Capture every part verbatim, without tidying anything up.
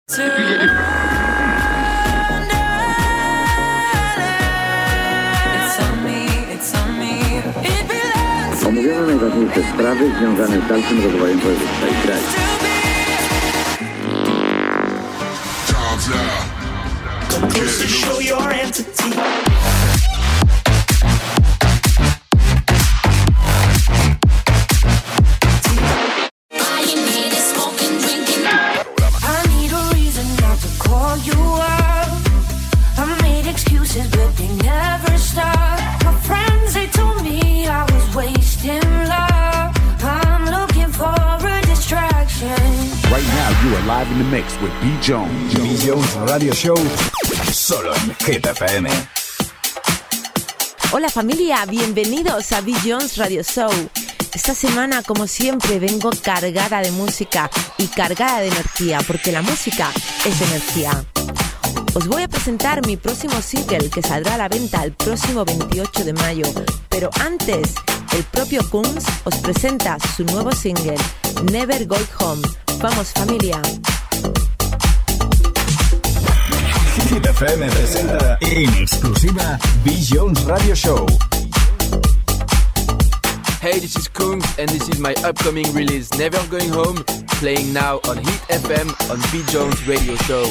Omówiono najważniejsze sprawy związane z dalszym rozwojem województwa i kraju. You are live in the mix with B. Jones. B. Jones Radio Show, solo en Hit F M. Hola familia, bienvenidos a B. Jones Radio Show. Esta semana, como siempre, vengo cargada de música y cargada de energía, porque la música es energía. Os voy a presentar mi próximo single que saldrá a la venta el próximo veintiocho de mayo, pero antes, el propio Kunz os presenta su nuevo single, Never Go Home. Vamos familia. Hit F M presenta en exclusiva B. Jones Radio Show. Hey, this is Kunz and this is my upcoming release Never Going Home, playing now on Hit F M on B. Jones Radio Show.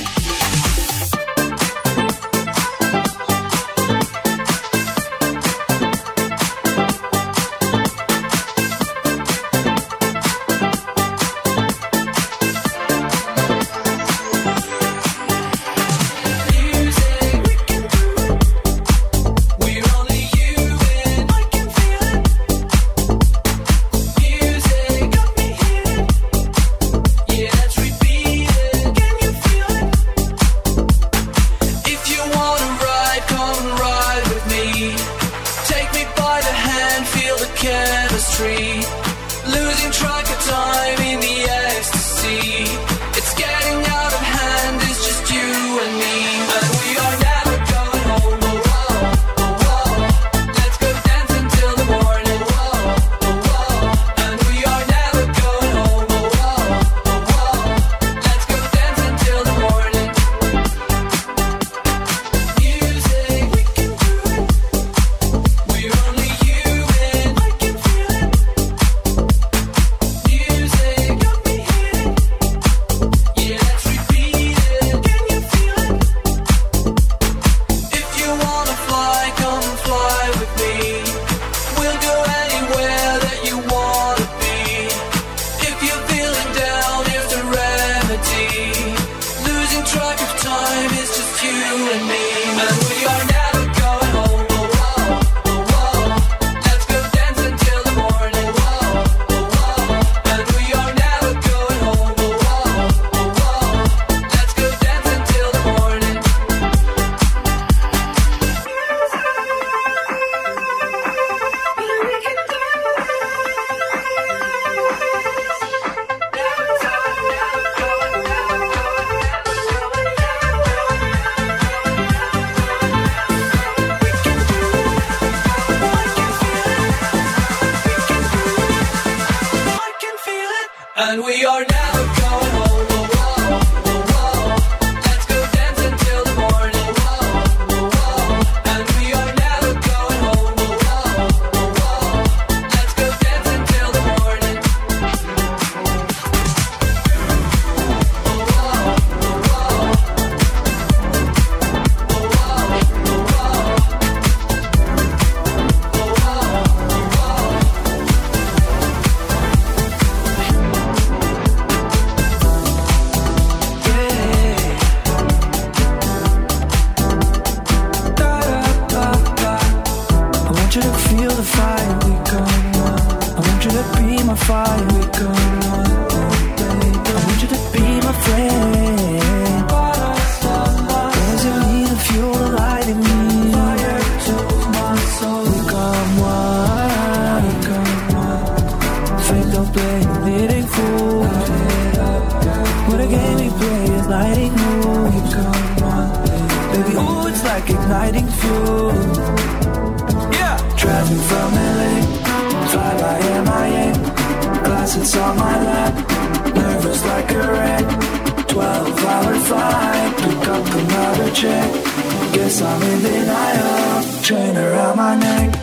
Glasses on my lap, nervous like a wreck. Twelve twelve hour flight, pick up another chick. Guess I'm in denial, chain around my neck.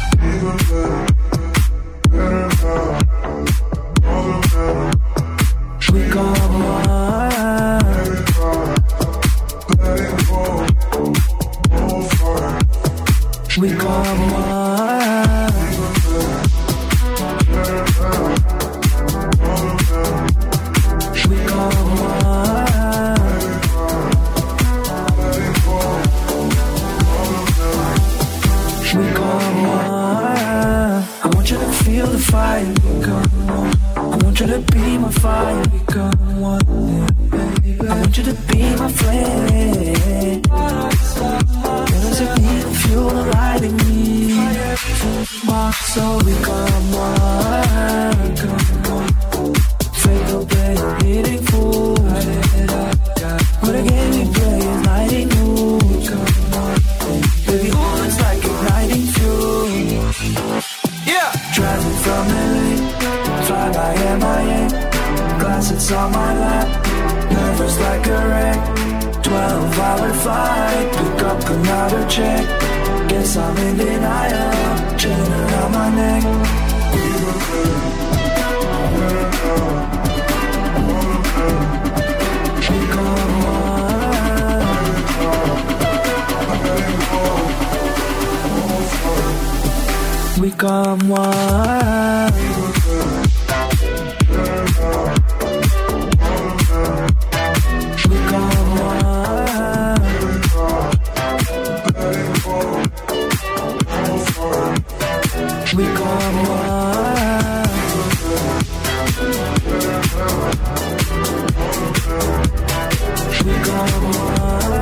We come on, we come on, we come on, we come on. I want you to feel the fire, we come on. I want you to be my fire, become one, baby. I want you to be my flame. There doesn't need a fuel to light in me. My soul, become one, come on. Fake away, hitting full. But again, we play is lighting you. Come on, baby, oh, it's like igniting fuel. Yeah, driving from L A, fly by M I A, glasses on my lap, nervous like a wreck. Twelve hour flight, pick up another check. Guess I'm in denial, chain around my neck. We come on, we come on. We come on, we come on.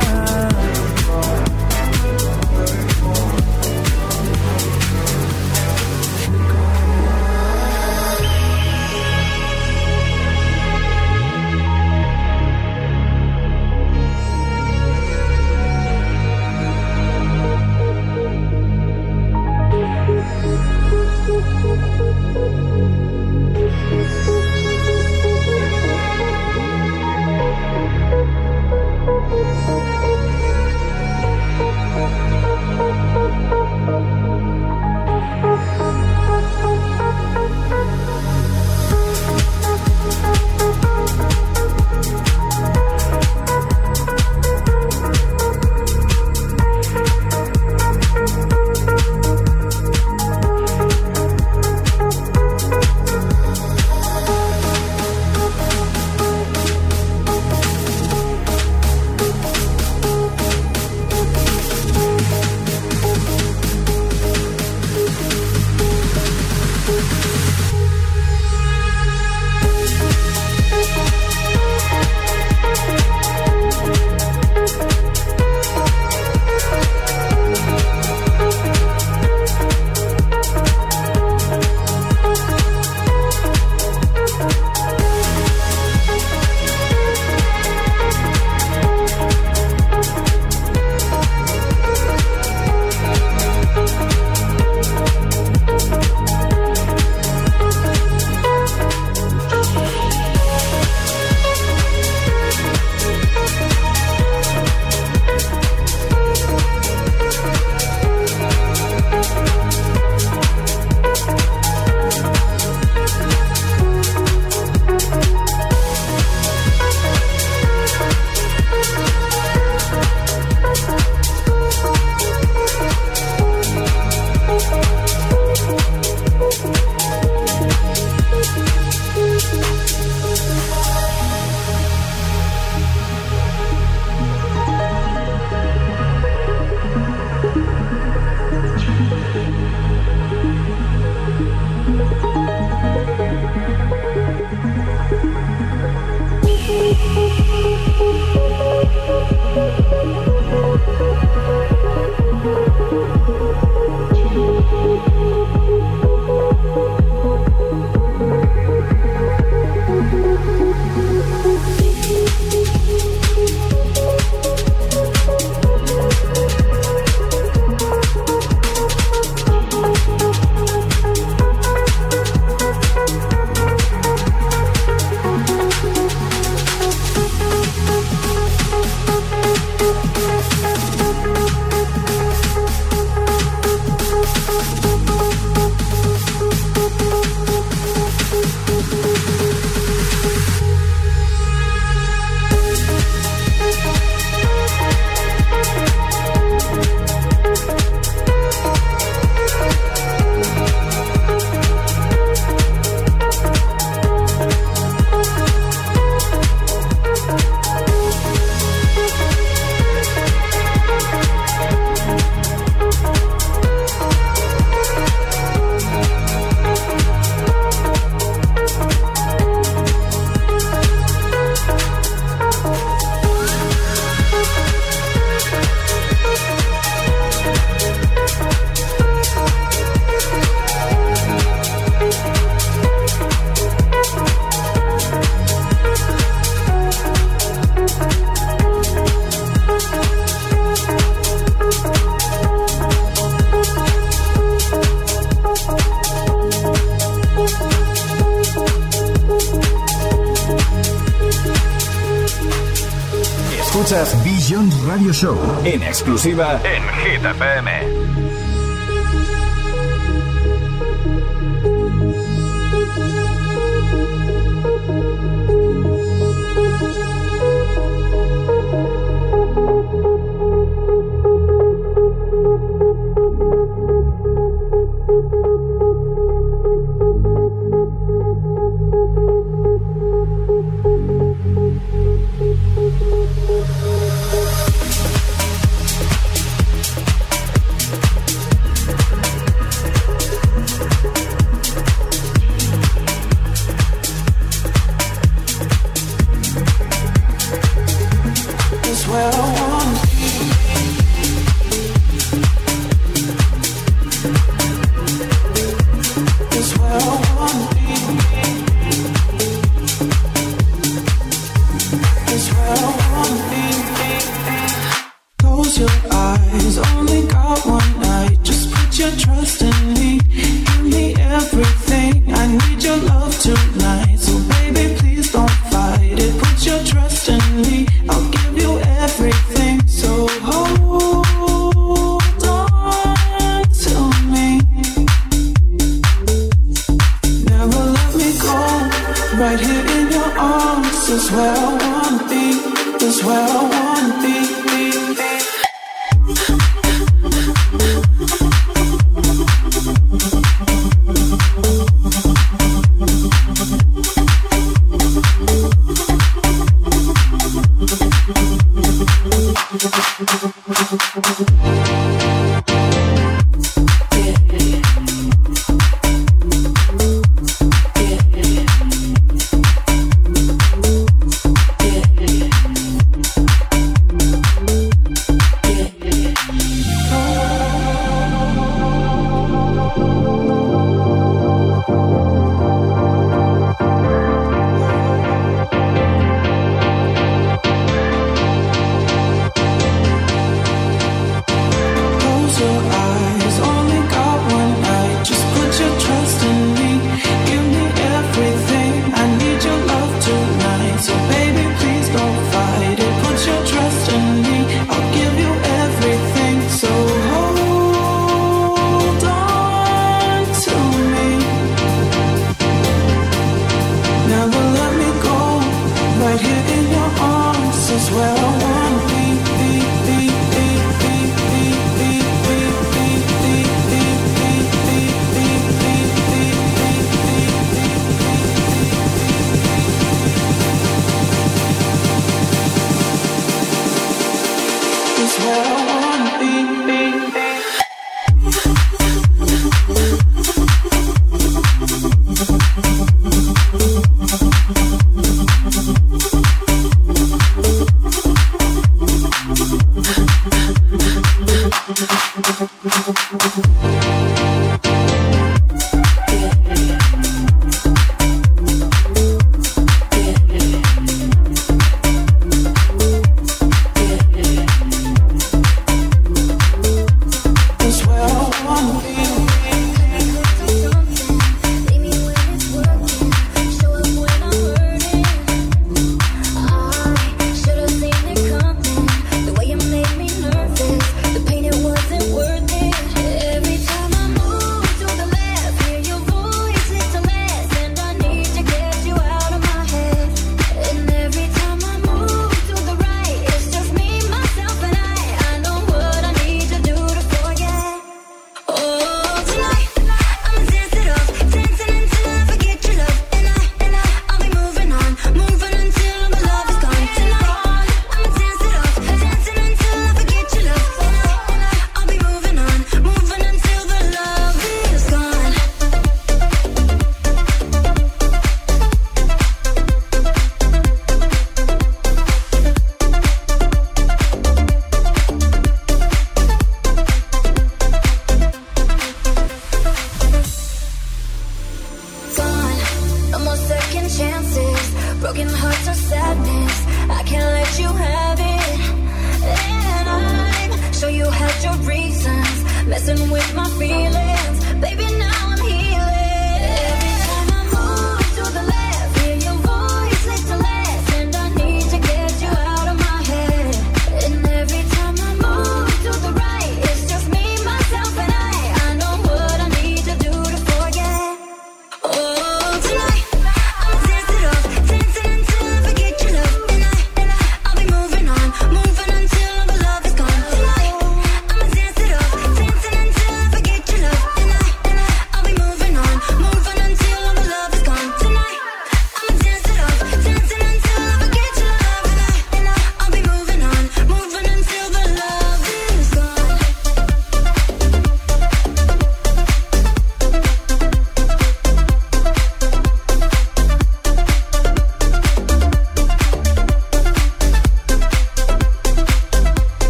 Escuchas B-Jones Radio Show en exclusiva en Hit F M.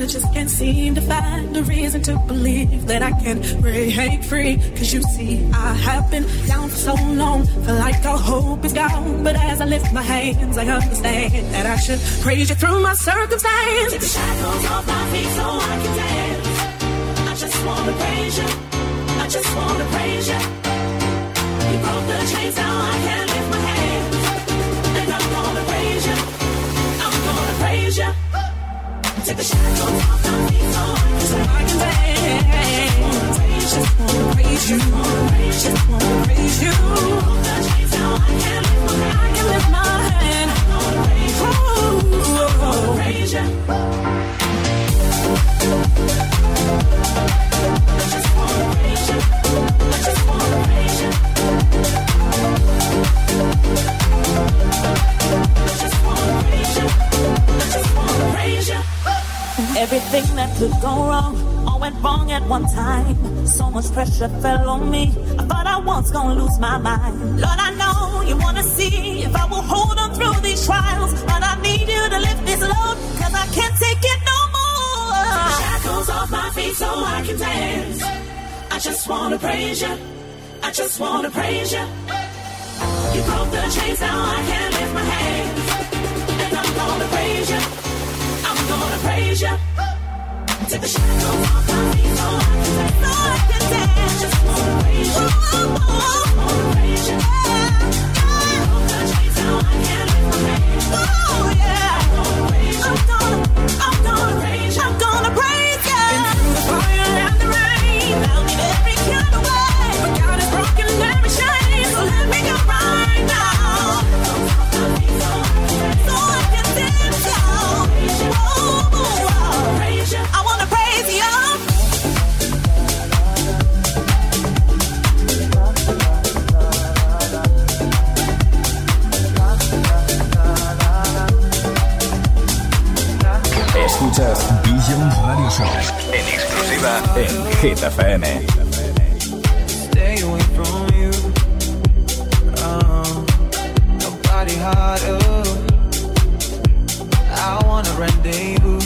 I just can't seem to find a reason to believe that I can break free. Cause you see, I have been down for so long, feel like all hope is gone. But as I lift my hands, I understand that I should praise you through my circumstance. Take the shackles off my feet so I can dance. I just wanna praise you, I just wanna praise you. You broke the chains, now I can lift my hands. And I'm gonna praise you, I'm gonna praise you. Take the shackles off my feet so I can, so I can dance. Just wanna praise you, just wanna praise you. You broke the chains, now I can lift my hand. I can lift my hand. I'm gonna praise you, I'm gonna praise you. I just wanna praise you, I just wanna praise you. I just wanna praise you, I just wanna praise you. Everything that could go wrong, all went wrong at one time. So much pressure fell on me, I thought I was gonna lose my mind. Lord, I know you wanna see if I will hold on through these trials. But I need you to lift this load, cause I can't take it no more. Take the shackles off my feet so I can dance. I just wanna praise you, I just wanna praise you. You broke the chains, now I can lift my hands. And I'm gonna praise you, I'm gonna praise you. Take the shackles off my feet so I can dance. So I can dance. Just wanna praise you, just wanna praise you. You broke the chains, now I can lift my hands. Oh yeah, I'm gonna praise you, I'm gonna, I'm gonna praise you, I'm gonna praise you. Been through the fire and the rain, found in every kind of way, but God has broken every chain, so let me go right now. So I can dance now. Oh, I wanna praise you. Escuchas B-Jones Radio Show en exclusiva en Hit F M. Stay away from you. Oh, nobody harder. I wanna rendezvous.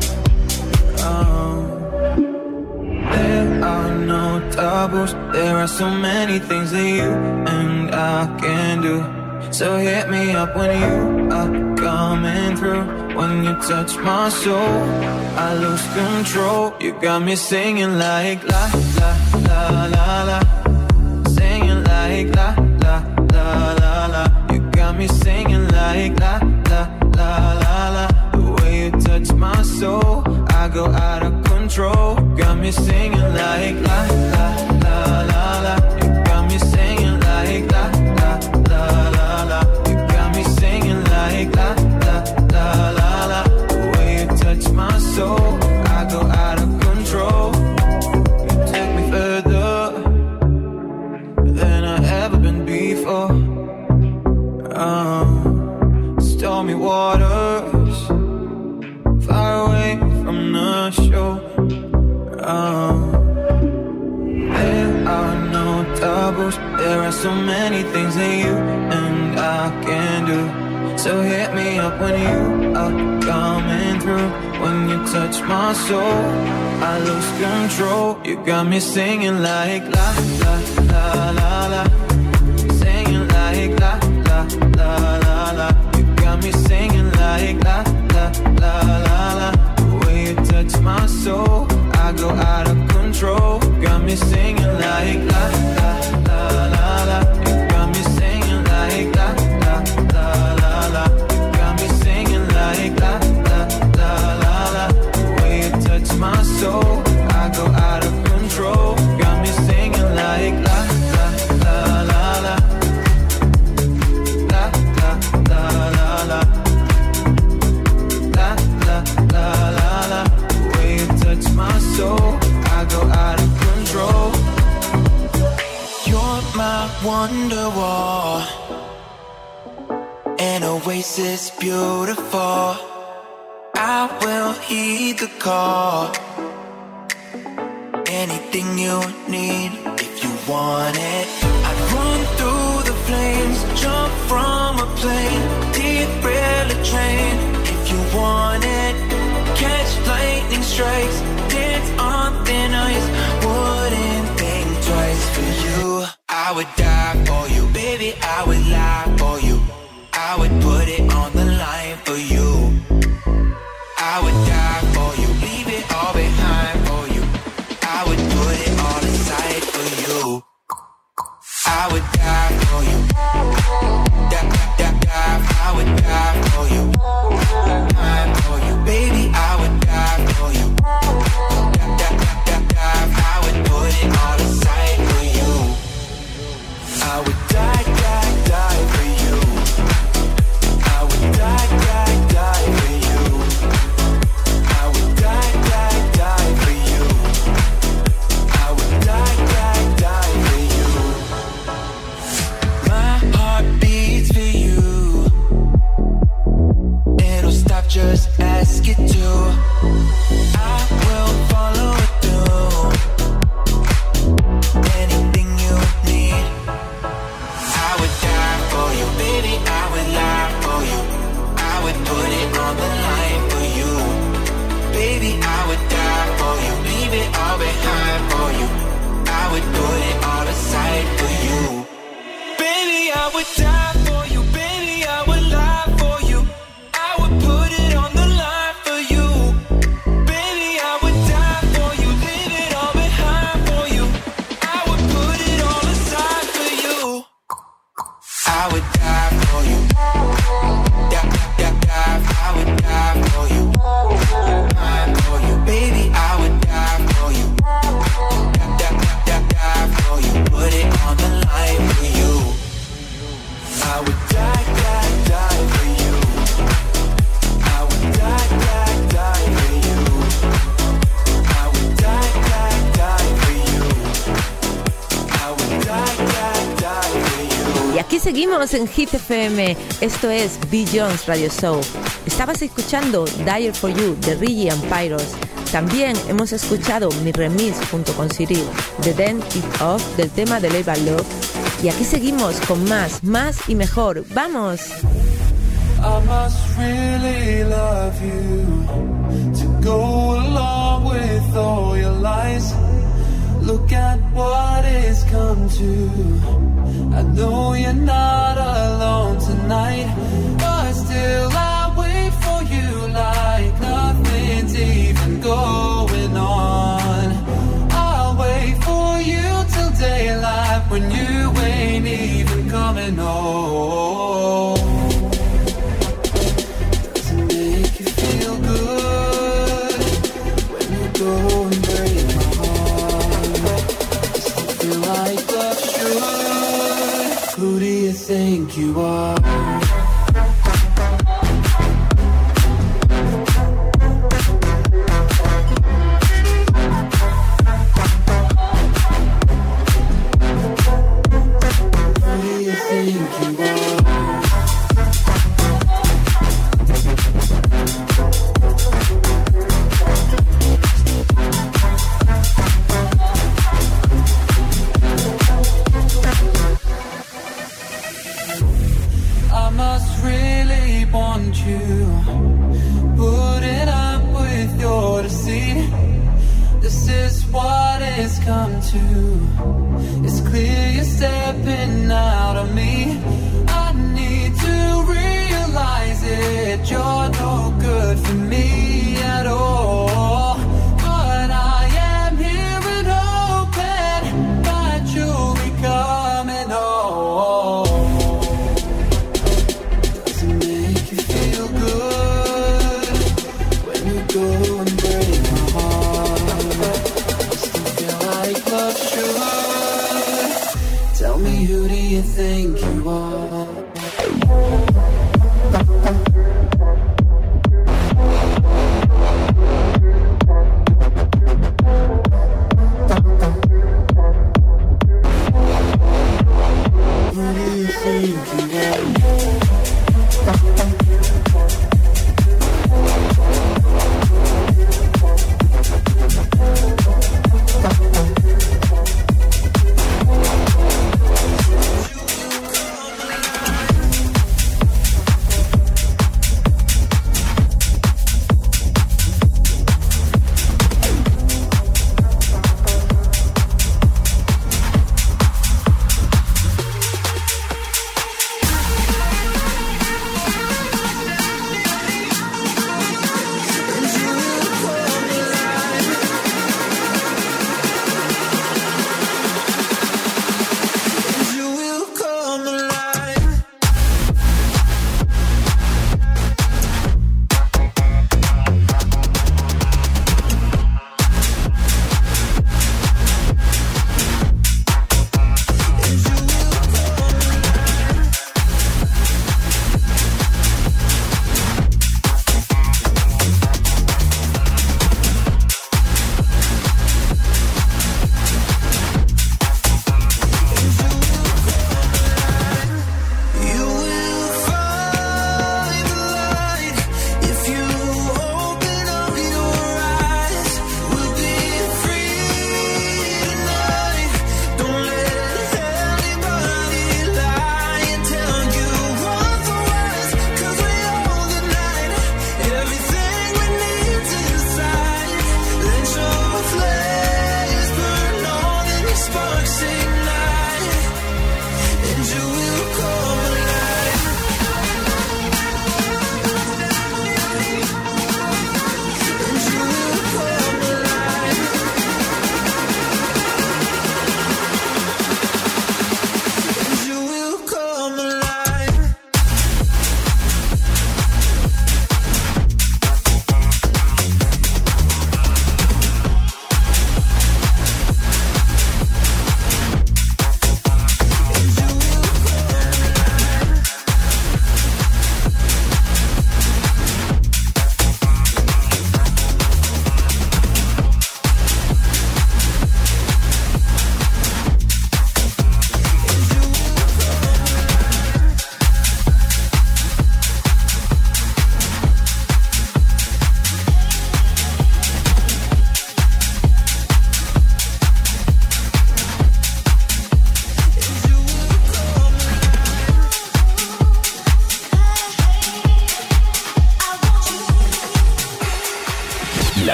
Oh, there are no taboos. There are so many things that you and I can do. So hit me up when you are coming through. When you touch my soul, I lose control. You got me singing like la, la, la, la, la. Singing like la, la, la, la, la. You got me singing like la, la, la, la, la. The way you touch my soul, I go out of control. Got me singing like la, la, la, la, la. You got me singing like la, la, la, la, la. You got me singing like la, la, la, la. My soul, I go out of control. You take me further than I ever been before. Um, stormy waters, far away from the shore. Um, there are no taboos. There are so many things that you and I can do. So hit me up when you are coming through. When you touch my soul, I lose control. You got me singing like la, la, la, la, la. Singing like la, la, la, la, la. You got me singing like la, la, la, la, la. The way you touch my soul, I go out of control. Got me singing like la, la, la, la, la. You got me singing like la, la, la, la, la. You got me singing like la, la, la, la. The way you touch my soul, I go out of control. Got me singing like la, la, la, la, la. La, la, la, la, la. La, la, la, la, la. The way you touch my soul, I go out of control. You're my wonder wall, an oasis beautiful. I will heed the call. Anything you need, if you want it. I'd run through the flames, jump from a plane, derail a train. If you want it, catch lightning strikes, dance on thin ice. Wouldn't think twice for you. I would die for you, baby, I would lie for you. I would put it on the line for you. I would die for you, leave it all behind for you. I would put it all aside for you. I would die for you. Die, die, die, I would die for you. Die for you, baby, I would die for you. Die, die, die, die, I would put it all aside for you. I would die, die, die for you. I would die, die, die for you. I would die, die, die for you. I would die, die, die for you. My heart beats for you. It'll stop, just ask it to. I will follow it through. Anything you need. I would die for you, baby, I would lie for you. I would put it on the line for you. Baby, I would die for you, leave it all behind for you. I would put it all aside for you. Baby, I would die for you, baby, I would lie for you. I would put it on the line for you. Baby, I would die for you, leave it all behind for you. I would put it all aside for you. I would die for you. Die, die, die, I would die for you. Die for you, baby, I would die for you. Die, die, die, die for you. Put it on the line for you. I would die, die, die for you. I would die, die, die for you. I would die, die, die for you. I would die, die, die for you. Y aquí seguimos en Hit F M. Esto es B. Jones Radio Show. Estabas escuchando Dire for You de Reggie and Pyros. También hemos escuchado mi remix junto con Cyril de Then It Off del tema de Leva Love. Y aquí seguimos con más, más y mejor. ¡Vamos! I must really love you to go along with all your lies. Look at what it's come to. I know you're not alone tonight, but still I wait for you like nothing's even going on. I'll wait for you till daylight when you ain't even coming home. Doesn't make you feel good when you go and break my heart. Still feel like love should. Who do you think you are?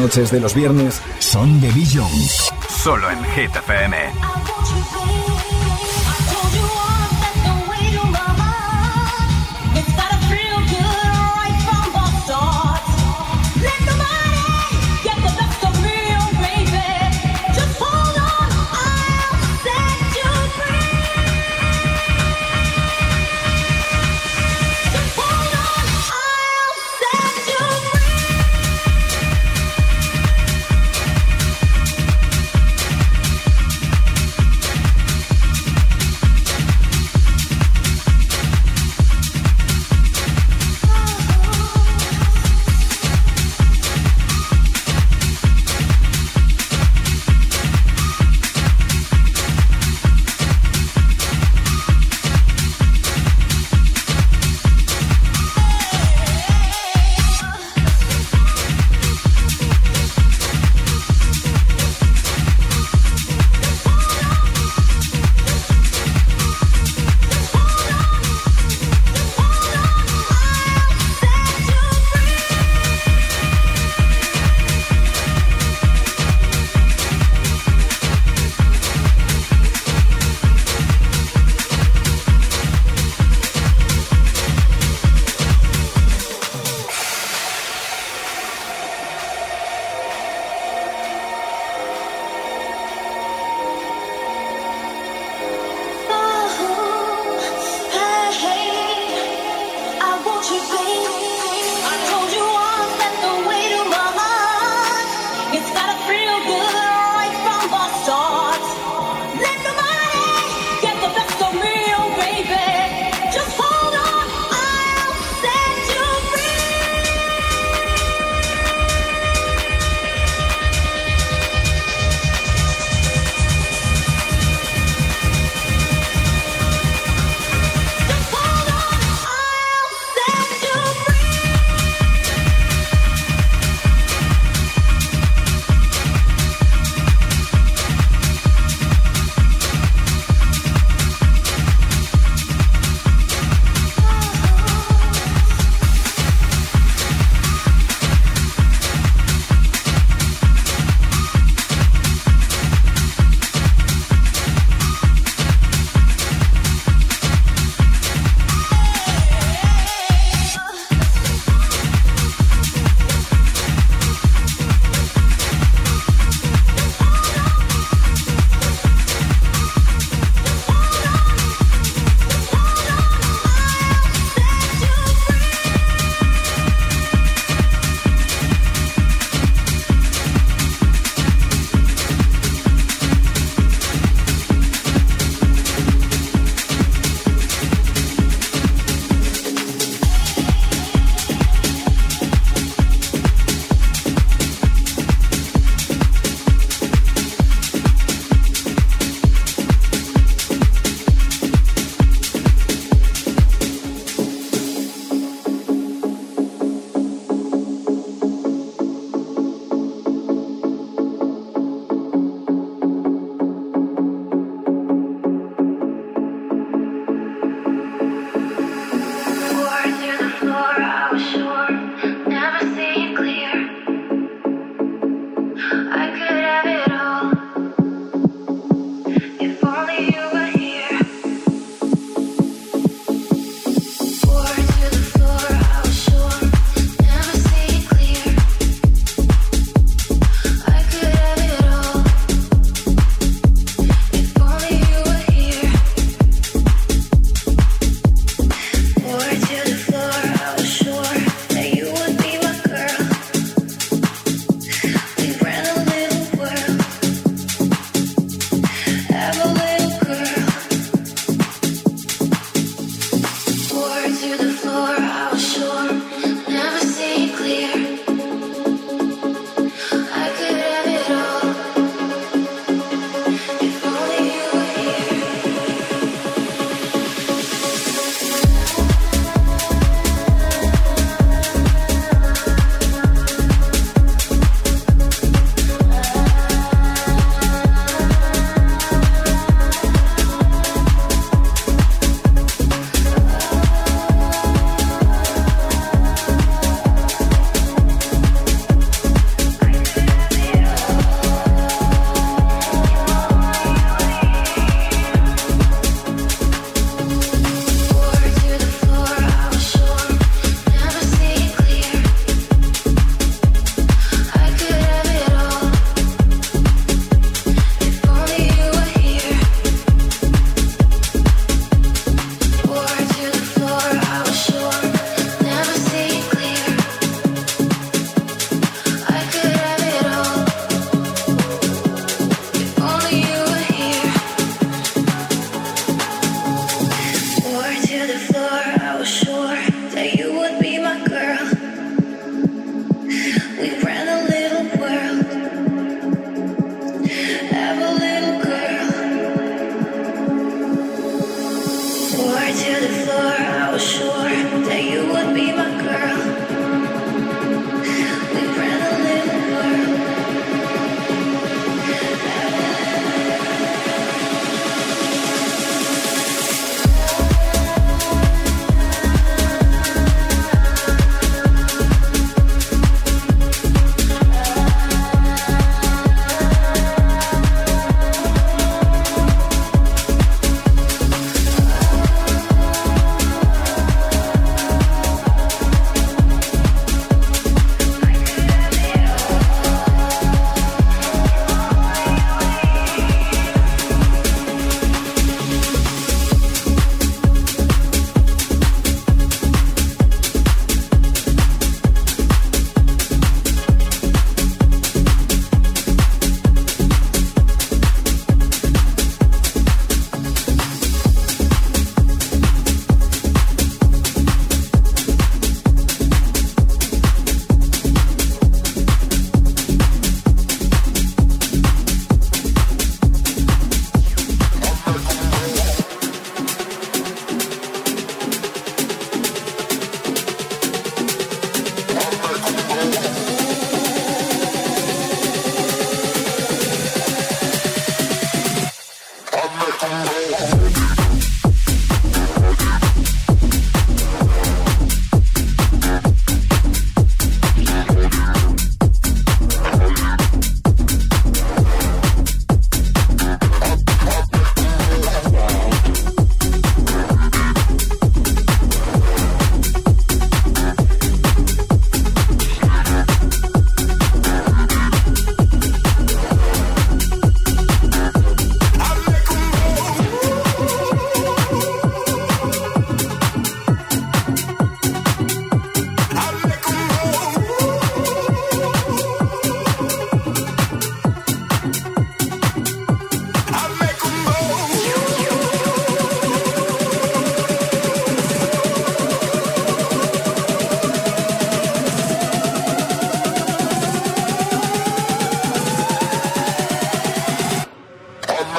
noches de los viernes son de Bill Jones. Solo en Hit F M.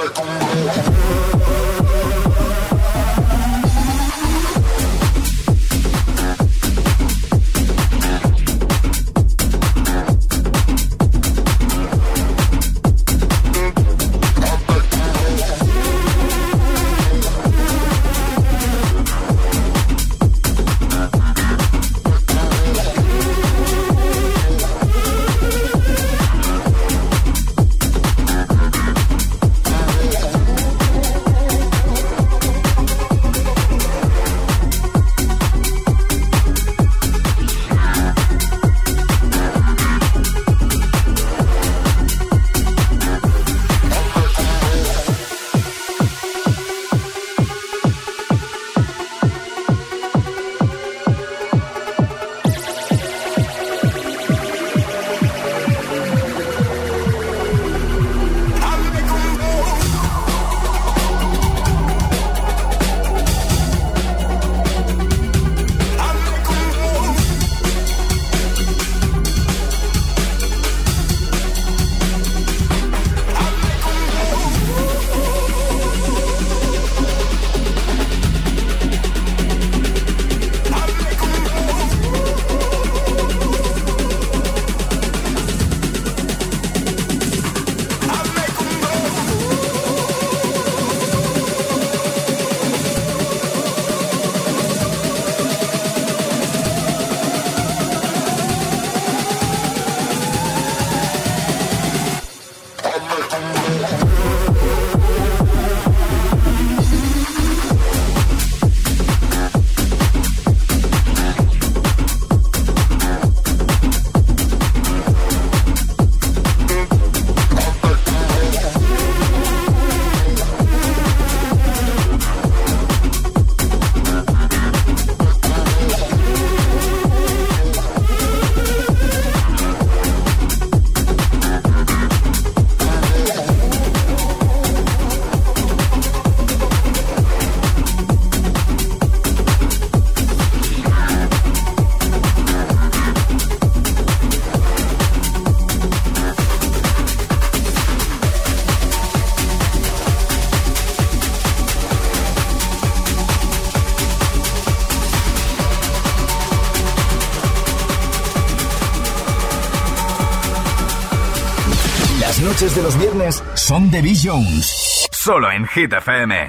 Noches de los viernes son de B. Jones. Solo en Hit F M.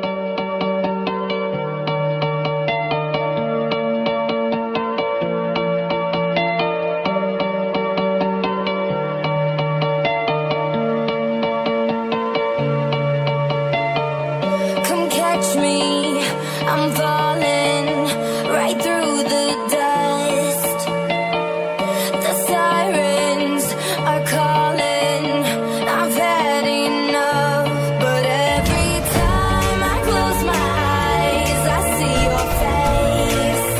Come catch me, I'm falling right through the dust. The sirens are calling. I've had enough, but every time I close my eyes, I see your face,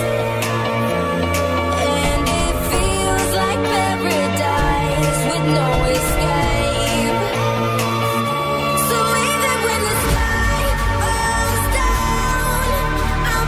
and it feels like paradise with no escape. So even when the sky falls down, I'm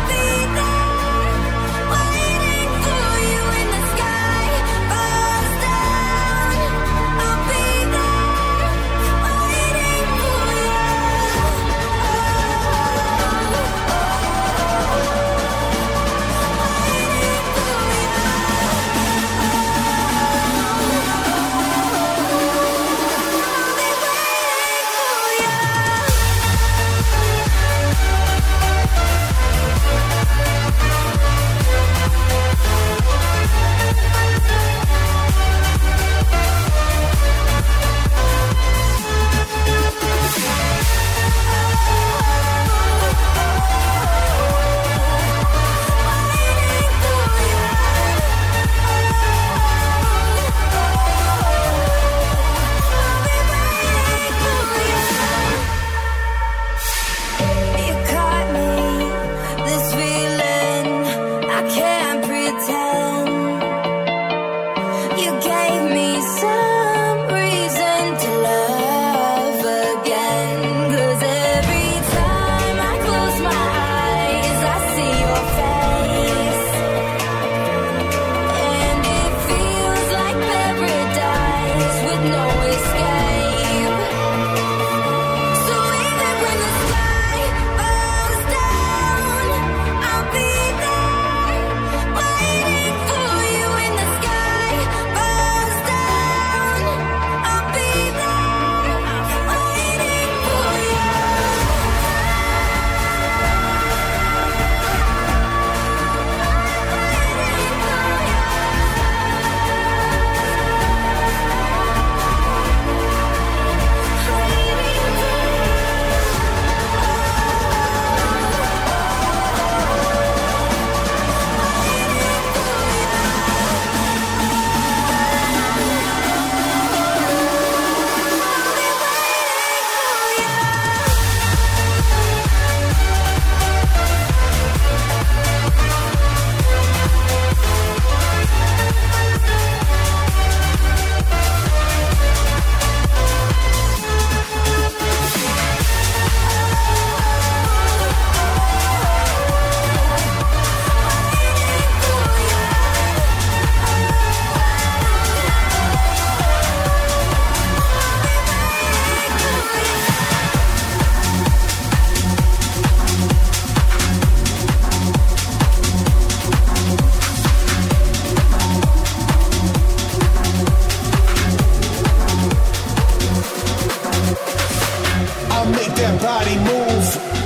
I'll make that body move.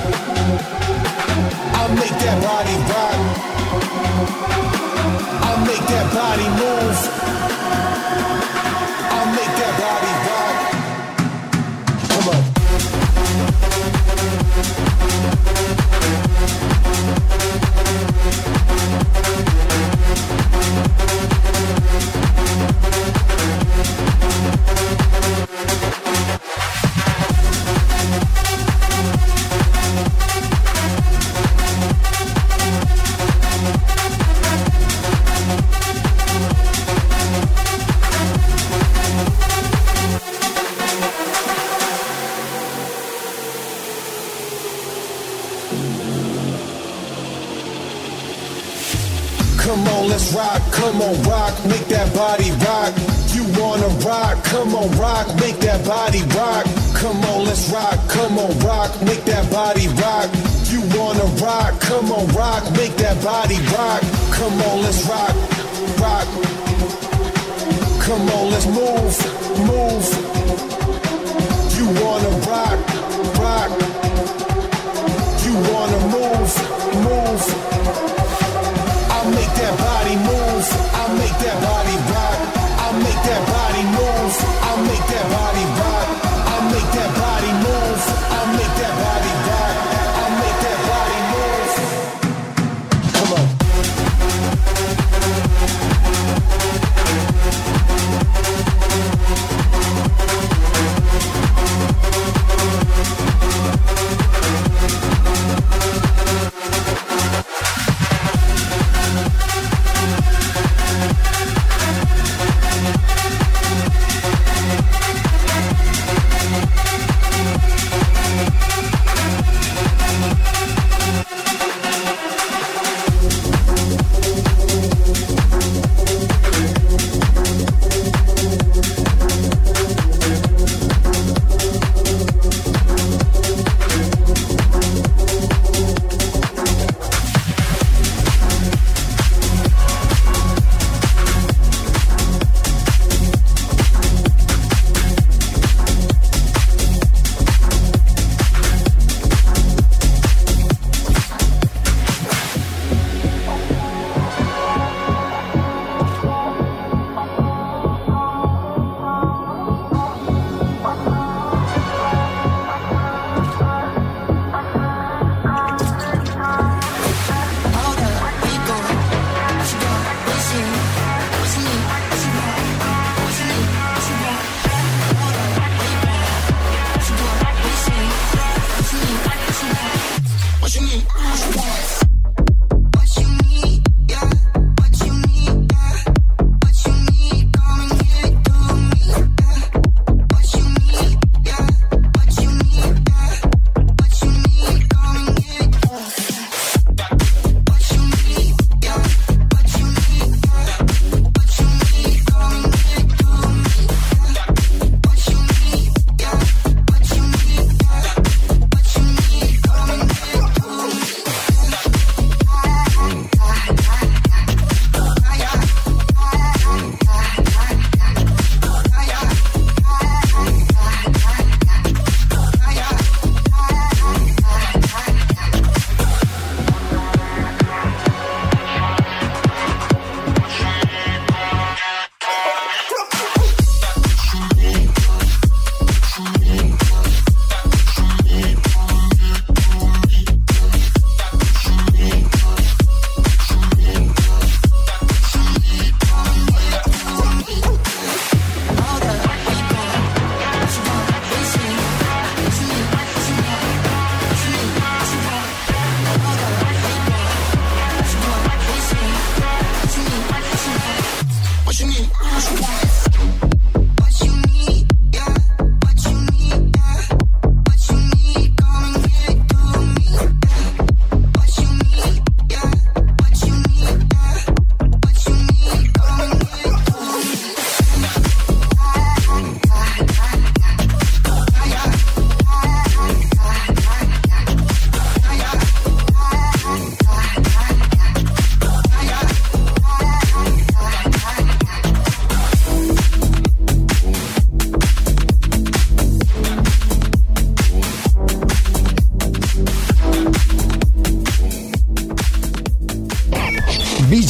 I'll make that body rock. I'll make that body move. I'll make that body rock. Come on. Come on, let's rock, come on, rock, make that body rock. You wanna rock, come on, rock, make that body rock. Come on, let's rock, come on, rock, make that body rock. You wanna rock, come on, rock, make that body rock. Come on, let's rock, rock. Come on, let's move, move. You wanna rock, rock. You wanna move, move. I'll make that body move. I'll make that body rock. I'll make that body move. I'll make that body rock. I'll make that body move. I'll make that body rock. I'll make that body move. Come on.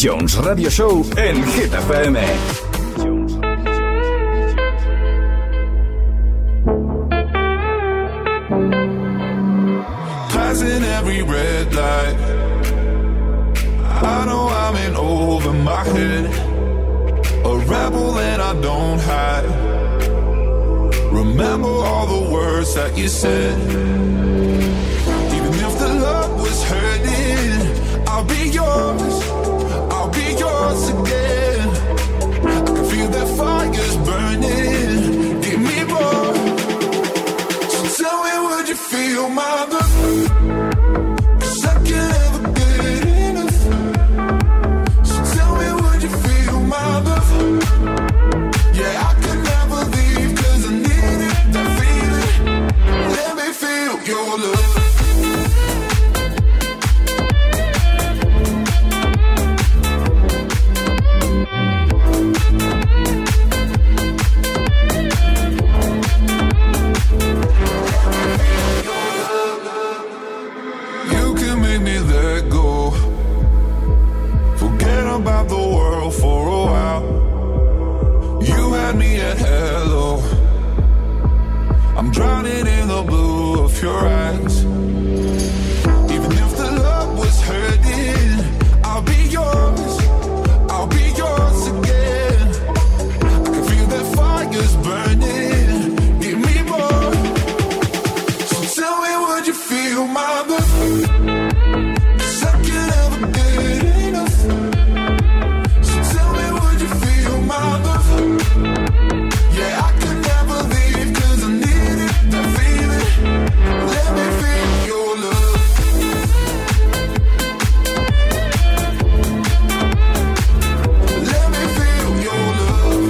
Jones Radio Show en Hit F M. Passing every red light, I know I'm in over my head, a rebel and I don't hide. Remember all the words that you said. Even if the love was hurting, I'll be yours, I'll be yours again. I can feel that fire's burning, give me more. So tell me, would you feel my love? Your eyes. Even if the love was hurting, I'll be yours, I'll be yours again. I can feel that fire's burning, give me more. So tell me, would you feel my love? 'Cause I can never get enough. So tell me, would you feel my love? Yeah, I can never leave 'cause I need it, that feeling. Let me feel your love. Let me feel your love.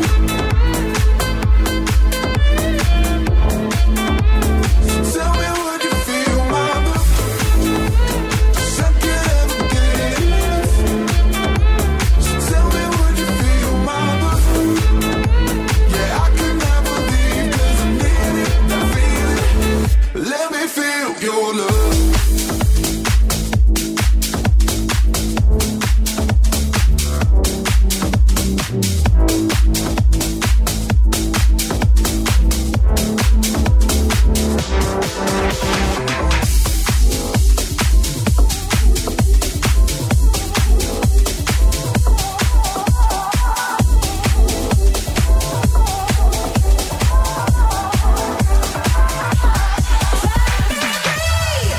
So tell me, would you feel my love? 'Cause I can't ever get enough. So tell me, would you feel my love? Yeah, I can never leave 'cause I need it, that feeling. Let me feel your love. Hey!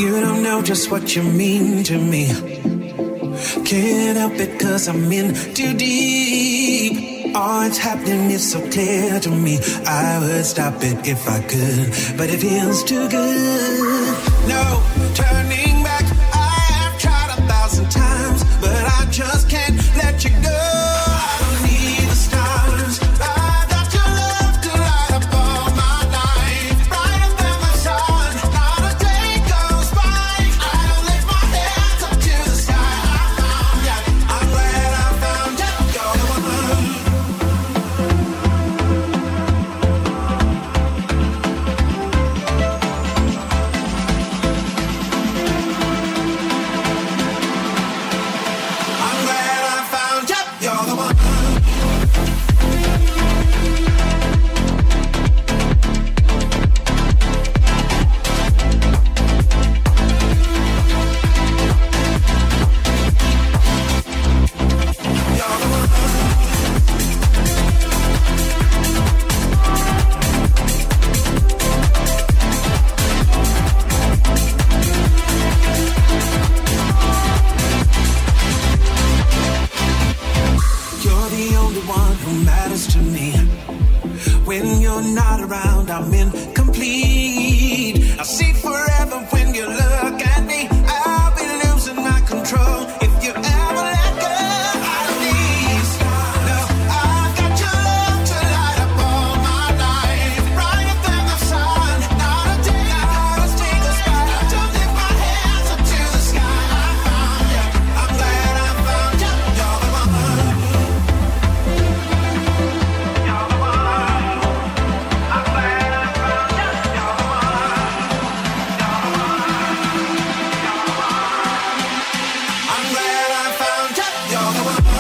You don't know just what you mean to me. Can't help it cause I'm in too deep. All that's happening is so clear to me. I would stop it if I could, but it feels too good. No turning back. I have tried a thousand times, but I just can't let you go. I don't need the stars. I got your love to light up all my life. Brighter than the sun. Not a day goes by. I don't lift my hands up to the sky. I found ya. I'm glad I found ya. You're the one. I'm glad I found ya. You're the one. You're the only one who matters to me. When you're not around, I'm incomplete. I see forever when you look at me. I'll be losing my control if you ever let go. I don't need stars. No, I've got your love to light up all my life. Brighter than the sun. Not a day goes by. Don't lift my hands up to the sky. I found ya. I'm glad I found ya. You're the one. I'm glad I found ya. You're the one.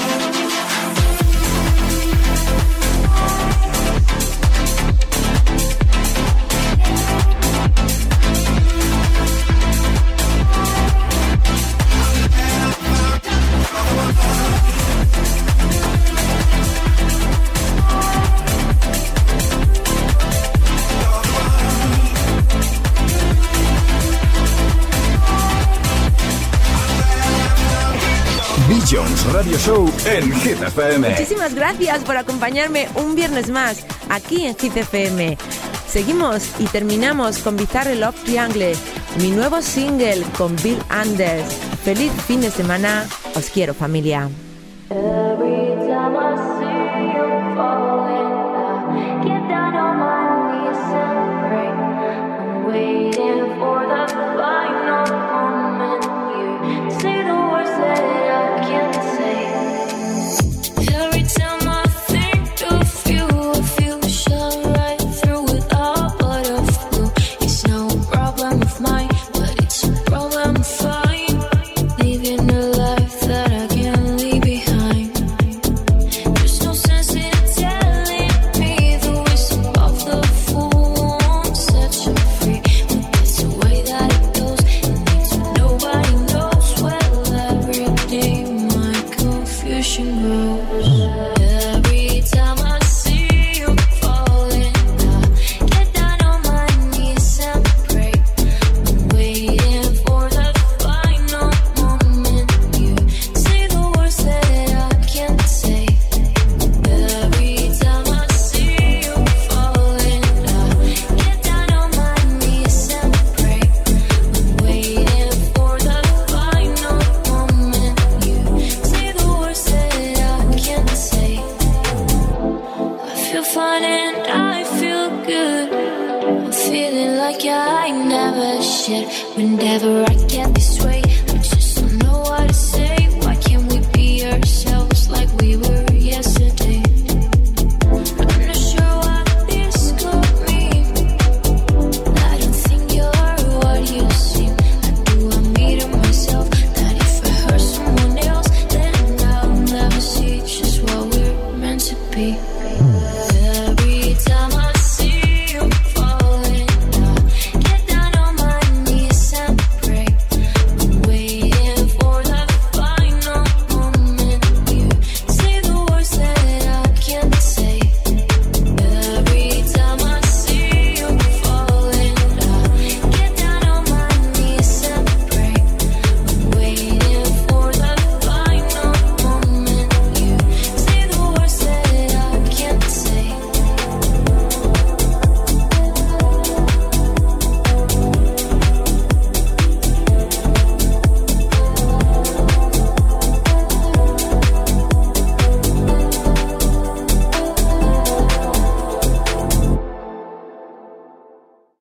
Jones Radio Show en Hit F M. Muchísimas gracias por acompañarme un viernes más aquí en Hit F M. Seguimos y terminamos con Bizarre Love Triangle, mi nuevo single con Bill Anders. Feliz fin de semana, os quiero, familia. Every time I see you falling, I get down on my knees and pray. I'm waiting for the final moment. You say the words that I can't say. Every time I think of you, I feel the shine right through it all. But of blue, it's no problem of mine, but it's a problem of fine. Living a life that I can't leave behind. There's no sense in telling me the wisdom of the fool won't set you free, but that's the way that it goes. And it's nobody knows. Well, every day my confusion grows. Every time I see you falling, I get down on my knees and pray. I'm waiting for the final moment. You say the words that I can't say. Every time I see you falling, I get down on my knees and pray. I'm waiting for the final moment. You say the words that I can't say. I feel fine and I feel good. I'm feeling like I never should. Whenever I get this way, I just don't know what to say. Why can't we be ourselves like we were yesterday? I'm not sure what this could mean. I don't think you're what you seem. I do admit to myself that if I hurt someone else, then I'll never see just what we're meant to be.